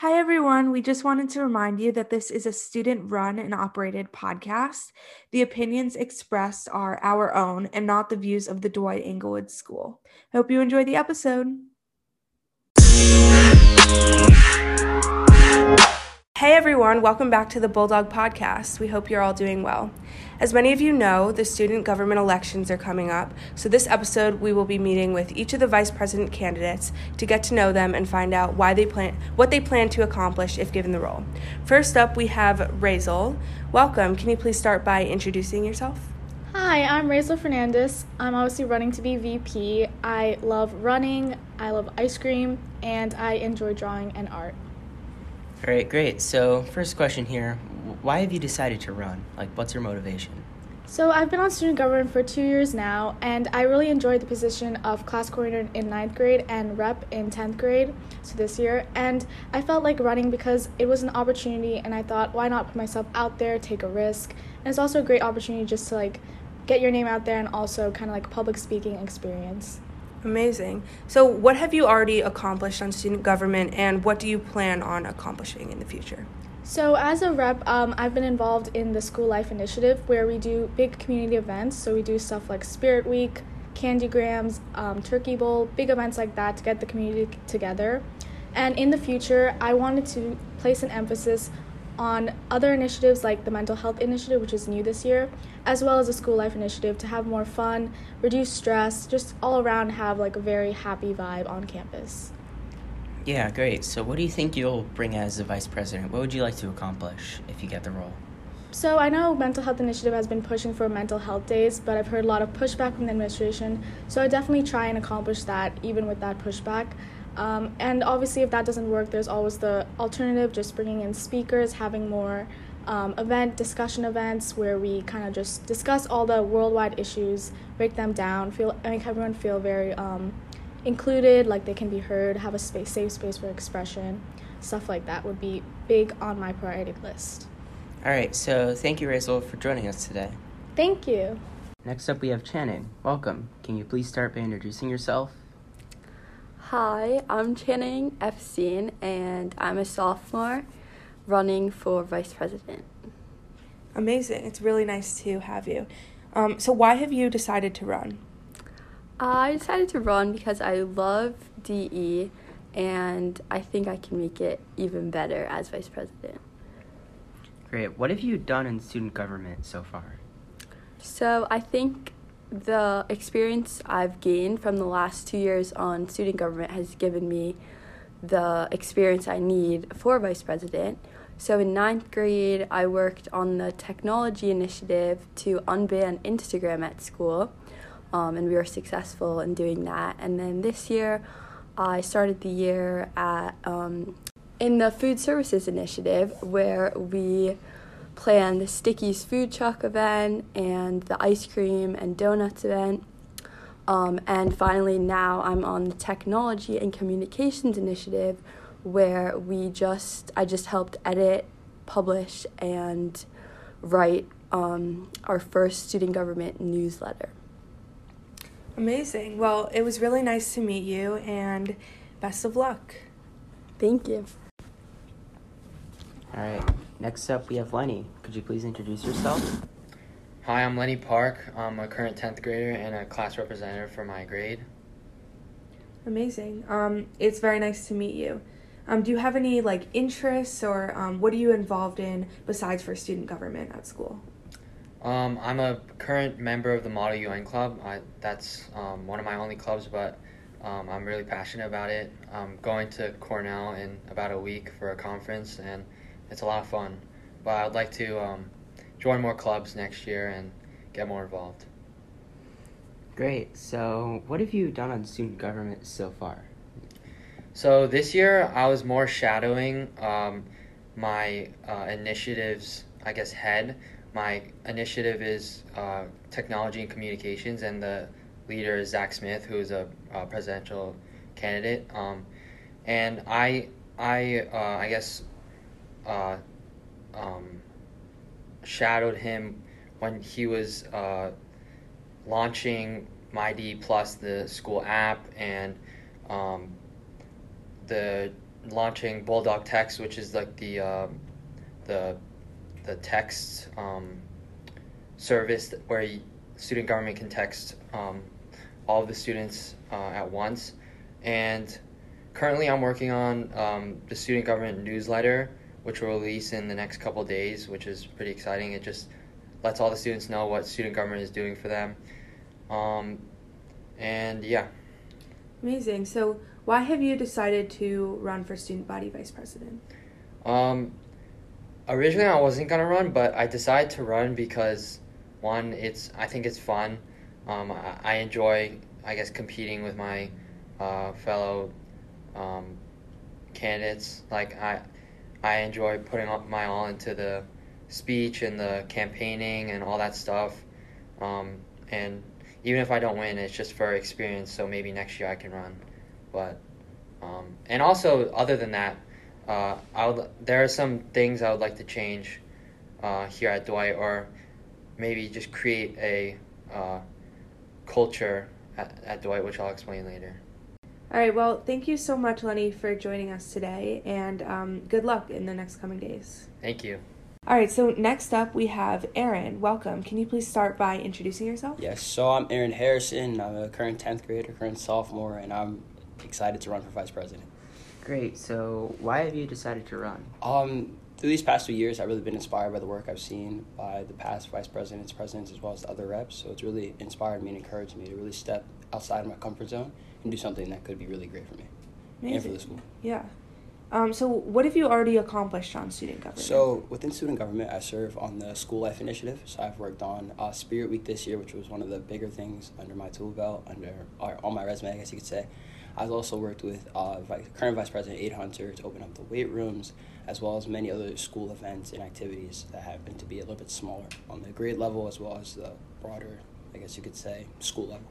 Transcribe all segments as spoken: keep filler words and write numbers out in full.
Hi, everyone. We just wanted to remind you that this is a student run and operated podcast. The opinions expressed are our own and not the views of the Dwight Englewood School. Hope you enjoy the episode. Hey everyone, welcome back to the Bulldog Podcast. We hope you're all doing well. As many of you know, the student government elections are coming up, so this episode we will be meeting with each of the vice president candidates to get to know them and find out why they plan what they plan to accomplish if given the role. First up, we have Razel. Welcome. Can you please start by introducing yourself? Hi, I'm Razel Fernandez. I'm obviously running to be V P. I love running, I love ice cream, and I enjoy drawing and art. All right, great. So first question here, why have you decided to run? Like, what's your motivation? So I've been on student government for two years now, and I really enjoyed the position of class coordinator in ninth grade and rep in tenth grade, so this year. And I felt like running because it was an opportunity, and I thought, why not put myself out there, take a risk? And it's also a great opportunity just to like get your name out there and also kind of like public speaking experience. Amazing. So what have you already accomplished on student government, and what do you plan on accomplishing in the future? So as a rep, um, I've been involved in the School Life Initiative, where we do big community events. So we do stuff like Spirit Week, Candygrams, um, Turkey Bowl, big events like that to get the community together. And in the future, I wanted to place an emphasis on other initiatives like the Mental Health Initiative, which is new this year, as well as the School Life Initiative to have more fun, reduce stress, just all around have like a very happy vibe on campus. Yeah, great. So what do you think you'll bring as the vice president? What would you like to accomplish if you get the role? So I know Mental Health Initiative has been pushing for mental health days, but I've heard a lot of pushback from the administration, so I definitely try and accomplish that even with that pushback. Um, and obviously if that doesn't work, there's always the alternative, just bringing in speakers, having more um, event discussion events where we kind of just discuss all the worldwide issues, break them down, feel make everyone feel very um, included, like they can be heard, have a space, safe space for expression. Stuff like that would be big on my priority list. All right, so thank you, Razel, for joining us today. Thank you. Next up, we have Channing. Welcome. Can you please start by introducing yourself? Hi, I'm Channing Epstein, and I'm a sophomore running for vice president. Amazing. It's really nice to have you. Um, so why have you decided to run? I decided to run because I love D E, and I think I can make it even better as vice president. Great. What have you done in student government so far? So I think the experience I've gained from the last two years on student government has given me the experience I need for vice president. So in ninth grade, I worked on the technology initiative to unban Instagram at school, um, and we were successful in doing that. And then this year, I started the year at um, in the food services initiative, where we planned the Sticky's food truck event and the ice cream and donuts event. Um, and finally now I'm on the technology and communications initiative, where we just I just helped edit, publish, and write um, our first student government newsletter. Amazing. Well, it was really nice to meet you, and best of luck. Thank you. All right, next up, we have Lenny. Could you please introduce yourself? Hi, I'm Lenny Park. I'm a current tenth grader and a class representative for my grade. Amazing. Um, it's very nice to meet you. Um, do you have any like interests, or um, what are you involved in besides for student government at school? Um, I'm a current member of the Model U N Club. I, that's um, one of my only clubs, but um, I'm really passionate about it. I'm going to Cornell in about a week for a conference, and it's a lot of fun. But I'd like to um, join more clubs next year and get more involved. Great. So what have you done on student government so far? So this year I was more shadowing um, my uh, initiative's, I guess, head. My initiative is uh, technology and communications, and the leader is Zach Smith, who is a uh, presidential candidate. Um, and I, I, uh, I guess, uh, um, shadowed him when he was uh, launching My D Plus, the school app, and um, the launching Bulldog Text, which is like the uh, the the text um, service where you, student government can text um, all of the students uh, at once. And currently I'm working on um, the student government newsletter, which will release in the next couple days, which is pretty exciting. It just lets all the students know what student government is doing for them. Um, and yeah. Amazing. So why have you decided to run for student body vice president? Um, originally I wasn't gonna run, but I decided to run because one, it's I think it's fun. Um, I, I enjoy, I guess, competing with my uh, fellow um, candidates. Like I, I enjoy putting my all into the speech and the campaigning and all that stuff. Um, and even if I don't win, it's just for experience. So maybe next year I can run. But um, and also other than that, uh, I would there are some things I would like to change uh, here at Dwight, or maybe just create a uh, culture at, at Dwight, which I'll explain later. All right, well, thank you so much, Lenny, for joining us today, and um, good luck in the next coming days. Thank you. All right, so next up we have Aaron. Welcome. Can you please start by introducing yourself? Yes, so I'm Aaron Harrison. I'm a current tenth grader, current sophomore, and I'm excited to run for vice president. Great. So why have you decided to run? Um, through these past two years, I've really been inspired by the work I've seen by the past vice presidents, presidents, as well as the other reps. So it's really inspired me and encouraged me to really step outside of my comfort zone and do something that could be really great for me. Amazing. And for the school. Yeah. Um, so what have you already accomplished on student government? So within student government, I serve on the School Life Initiative. So I've worked on uh, Spirit Week this year, which was one of the bigger things under my tool belt, under or on my resume, I guess you could say. I've also worked with uh, vice, current Vice President Aid Hunter to open up the weight rooms, as well as many other school events and activities that happen to be a little bit smaller on the grade level, as well as the broader, I guess you could say, school level.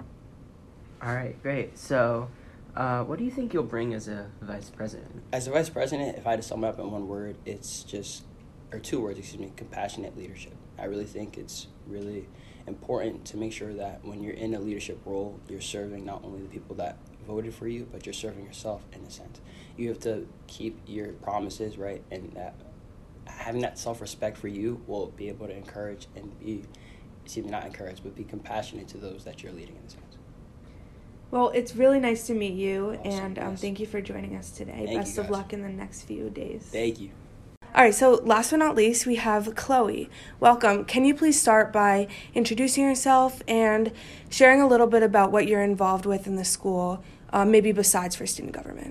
All right, great. So uh, what do you think you'll bring as a vice president? As a vice president, if I had to sum it up in one word, it's just, or two words, excuse me, compassionate leadership. I really think it's really important to make sure that when you're in a leadership role, you're serving not only the people that voted for you, but you're serving yourself in a sense. You have to keep your promises, right? And that having that self-respect for you will be able to encourage and be, excuse me, not encourage, but be compassionate to those that you're leading in a sense. Well, it's really nice to meet you, Awesome, and um, yes. thank you for joining us today. Thank Best you, of guys. luck in the next few days. Thank you. All right, so last but not least, we have Chloe. Welcome. Can you please start by introducing yourself and sharing a little bit about what you're involved with in the school, uh, maybe besides for student government?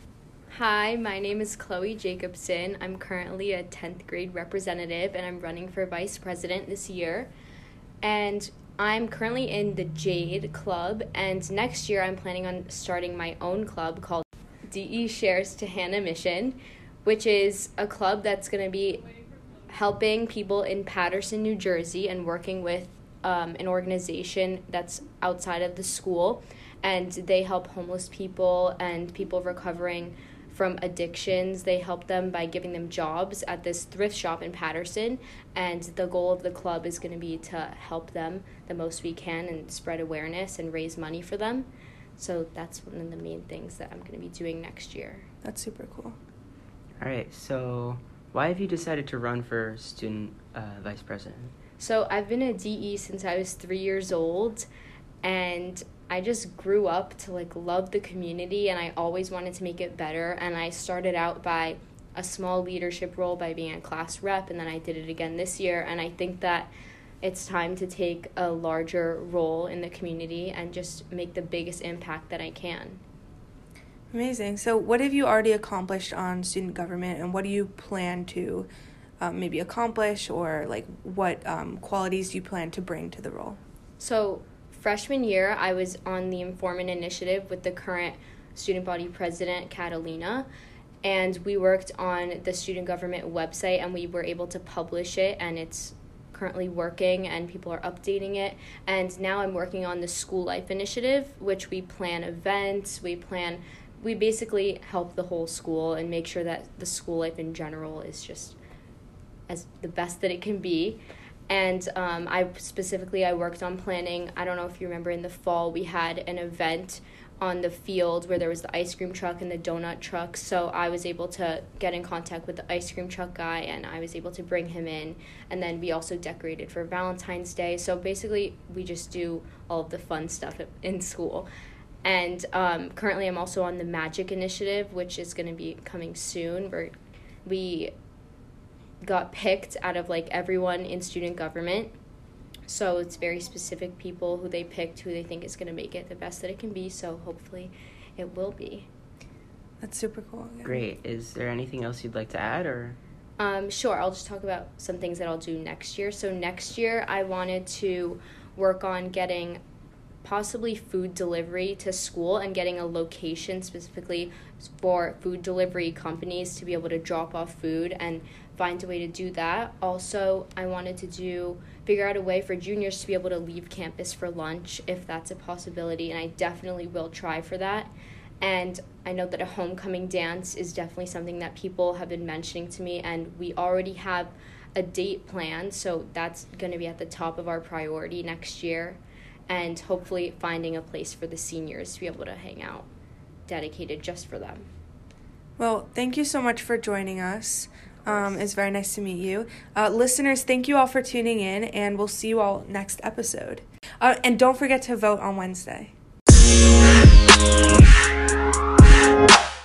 Hi, my name is Chloe Jacobson. I'm currently a tenth grade representative, and I'm running for vice president this year. And I'm currently in the Jade Club, and next year I'm planning on starting my own club called D E Shares to Hannah Mission, which is a club that's going to be helping people in Paterson, New Jersey, and working with um, an organization that's outside of the school. And they help homeless people and people recovering from addictions. They help them by giving them jobs at this thrift shop in Paterson. And the goal of the club is going to be to help them the most we can and spread awareness and raise money for them. So that's one of the main things that I'm going to be doing next year. That's super cool. All right, so why have you decided to run for student uh, vice president? So I've been a D E since I was three years old, and I just grew up to like love the community, and I always wanted to make it better. And I started out by a small leadership role by being a class rep, and then I did it again this year. And I think that it's time to take a larger role in the community and just make the biggest impact that I can. Amazing. So what have you already accomplished on student government, and what do you plan to um, maybe accomplish, or like what um, qualities do you plan to bring to the role? So freshman year, I was on the Informant Initiative with the current student body president, Catalina, and we worked on the student government website, and we were able to publish it, and it's currently working, and people are updating it. And now I'm working on the School Life Initiative, which we plan events, we plan, we basically help the whole school and make sure that the school life in general is just as the best that it can be. And um, I specifically, I worked on planning, I don't know if you remember, in the fall we had an event on the field where there was the ice cream truck and the donut truck. So I was able to get in contact with the ice cream truck guy, and I was able to bring him in. And then we also decorated for Valentine's Day. So basically, we just do all of the fun stuff in school. And um, currently, I'm also on the Magic Initiative, which is going to be coming soon. Where we got picked out of like everyone in student government. So it's very specific people who they picked, who they think is going to make it the best that it can be. So hopefully it will be. That's super cool. Yeah. Great. Is there anything else you'd like to add, or? Um, sure. I'll just talk about some things that I'll do next year. So next year I wanted to work on getting possibly food delivery to school and getting a location specifically for food delivery companies to be able to drop off food and find a way to do that. Also, I wanted to do figure out a way for juniors to be able to leave campus for lunch if that's a possibility, and I definitely will try for that. And I know that a homecoming dance is definitely something that people have been mentioning to me, and we already have a date planned, so that's going to be at the top of our priority next year, and hopefully finding a place for the seniors to be able to hang out dedicated just for them. Well, thank you so much for joining us. Um, it's very nice to meet you. Uh, listeners, thank you all for tuning in, and we'll see you all next episode. Uh, and don't forget to vote on Wednesday.